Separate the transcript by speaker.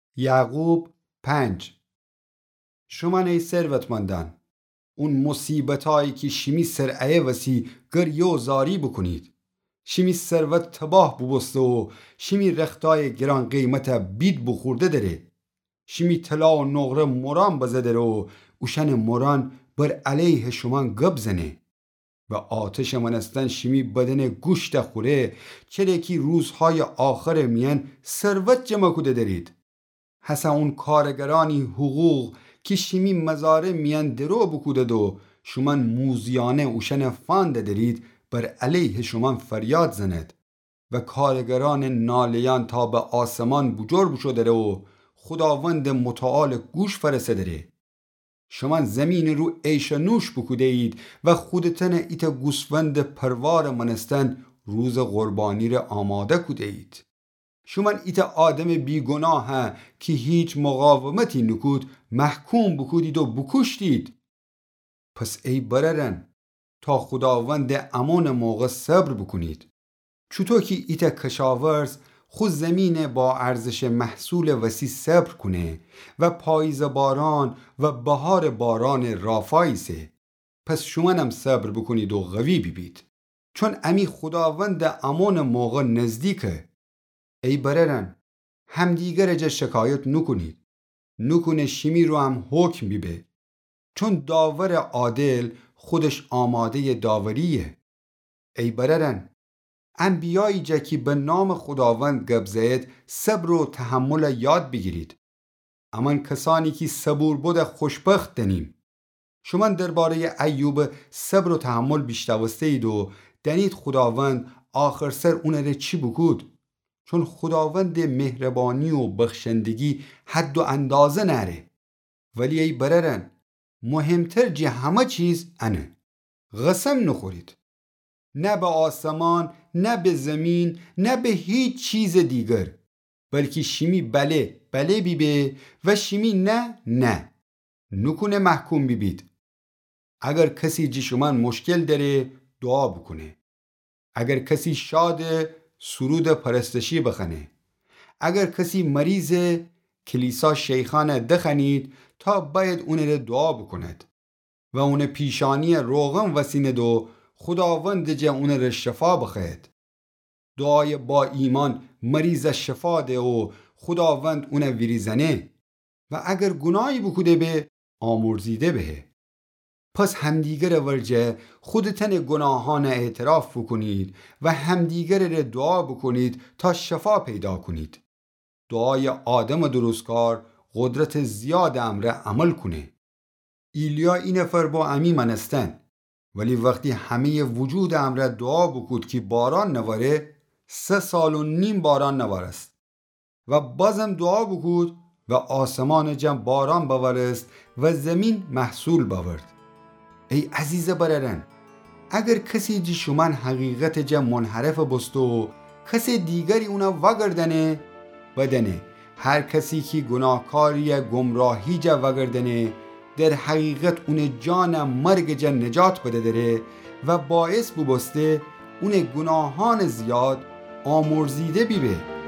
Speaker 1: یعقوب 5. شما ای ثروتمندان، اون مصیبتایی که شمی سرعه وسی گریه و زاری بکنید، شمی ثروت تباه ببسته و شمی رختای گران قیمت بید بخورده داره، شمی طلا و نقره مران بزده و اوشن مران بر علیه شما گب زنه و آتش منستن شمی بدن گوشت خوره، چره که روزهای آخر میان ثروت جمع کده دارید. حسا اون کارگرانی حقوق که شمی مزاره میان درو بکوده و شما موزیانه اوشن فانده دارید بر علیه شما فریاد زند و کارگران نالیان تا به آسمان بجرب شده و خداوند متعال گوش فرسته داره. شما زمین رو عیش نوش بکوده اید و خودتن ایت گوسفند پروار منستن روز قربانی را آماده کده اید. شما ایت آدم بیگناه که هیچ مقاومتی نکود محکوم بکودید و بکشتید. پس ای بررن تا خداوند امان موقع صبر بکنید. چطور که ایت کشاورز خود زمین با ارزش محصول وسیع صبر کنه و پاییز باران و بهار باران رافایسه، پس شما هم صبر بکنید و قوی ببید، چون امی خداوند امان موقع نزدیکه. ای بررن همدیگر جا شکایت نکنه شمی رو هم حکم بیبه، چون داور عادل خودش آماده داوریه. ای بررن انبیایی جا که به نام خداوند گبزید صبر و تحمل یاد بگیرید. اما کسانی که صبور بود خوشبخت دنیم. شما درباره ایوب صبر و تحمل بیشتوسته اید و دنید خداوند آخر سر اونه را چی بکود، چون خداوند مهربانی و بخشندگی حد و اندازه نره. ولی ای بررن مهمتر جه همه چیز انه قسم نخورید، نه به آسمان، نه به زمین، نه به هیچ چیز دیگر، بلکه شمی بله بیبه و شمی نه نکنه محکوم بیبید. اگر کسی جی شما مشکل داره دعا بکنه، اگر کسی شاده سرود پرستشی بخنه، اگر کسی مریضه کلیسا شیخانه دخنید تا باید اونه دعا بکند و اونه پیشانی روغم وسیند و خداوند جه اونه را شفا بخید. دعای با ایمان مریض شفا ده و خداوند اونه ویریزنه و اگر گناهی بکوده به آمرزیده به. پس همدیگر ورجه خودتن گناهان اعتراف بکنید و همدیگر را دعا بکنید تا شفا پیدا کنید. دعای آدم درستکار قدرت زیاد امر عمل کنه. ایلیا این نفر با امی منستن، ولی وقتی همه وجود امر دعا بکود که باران نواره 3.5 سال باران نوارست و بازم دعا بکود و آسمان جم باران بورست و زمین محصول بورد. ای عزیز بررن اگر کسی جی شما حقیقت جم منحرف بستو کسی دیگری اونا وگردنه بدنه، هر کسی که گناهکاری گمراهی جا وگردنه در حقیقت اون جان مرگ جا نجات بده داره و باعث ببسته اون گناهان زیاد آمرزیده بیبه.